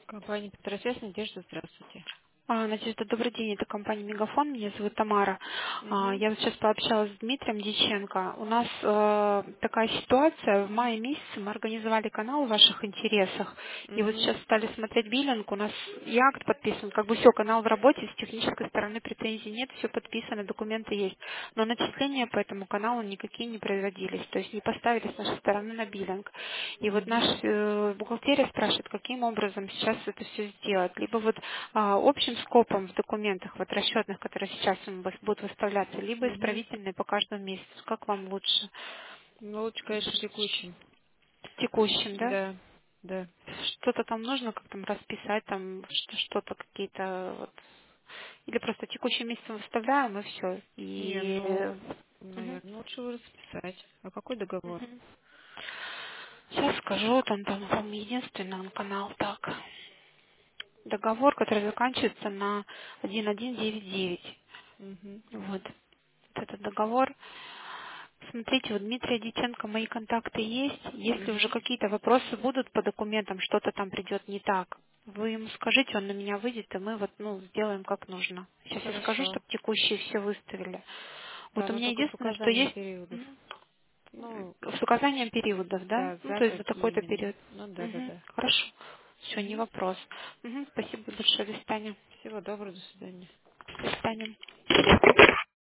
Компания Петросвязь, Надежда, здравствуйте. Надежда, добрый день. Это компания «Мегафон». Меня зовут Тамара. Угу, Я вот сейчас пообщалась с Дмитрием Дьяченко. У нас такая ситуация. В мае месяце мы организовали канал в ваших интересах. И вот угу, сейчас стали смотреть биллинг. У нас и акт подписан. Как бы все, канал в работе. С технической стороны претензий нет. Все подписано, документы есть. Но начисления по этому каналу никакие не производились. То есть не поставили с нашей стороны на биллинг. И вот наш угу, бухгалтерия спрашивает, каким образом сейчас это все сделать. Либо вот общим скопом в документах, вот расчетных, которые сейчас будут выставляться, либо угу. исправительные по каждому месяцу. Как вам лучше? Ну, лучше, конечно, текущим. Текущим, да? Да, да. Что-то там нужно, как там расписать, там что-то какие-то вот. Или просто текущим месяцем выставляем и все. Не, И ну, мгм, наверное, лучше его расписать. А какой договор? мгм. Сейчас скажу, там, по-моему, единственный он канал так. Договор, который заканчивается на 1199. Угу, Вот. Вот этот договор. Смотрите, у Дмитрия Дьяченко мои контакты есть. Если уже угу. какие-то вопросы будут по документам, что-то там придет не так, вы ему скажите, он на меня выйдет, и мы вот, сделаем как нужно. Сейчас я скажу, Хорошо. чтобы текущие все выставили. Вот Да, у но меня только с единственное, что указанием есть периодов. Ну, с указанием периодов, да? да, Ну, то есть за за какие такой-то именно. период. Ну, да, да, Мгм. да. Хорошо. Все, не Угу. вопрос. Спасибо большое. До свидания. Всего доброго, до свидания. До свидания.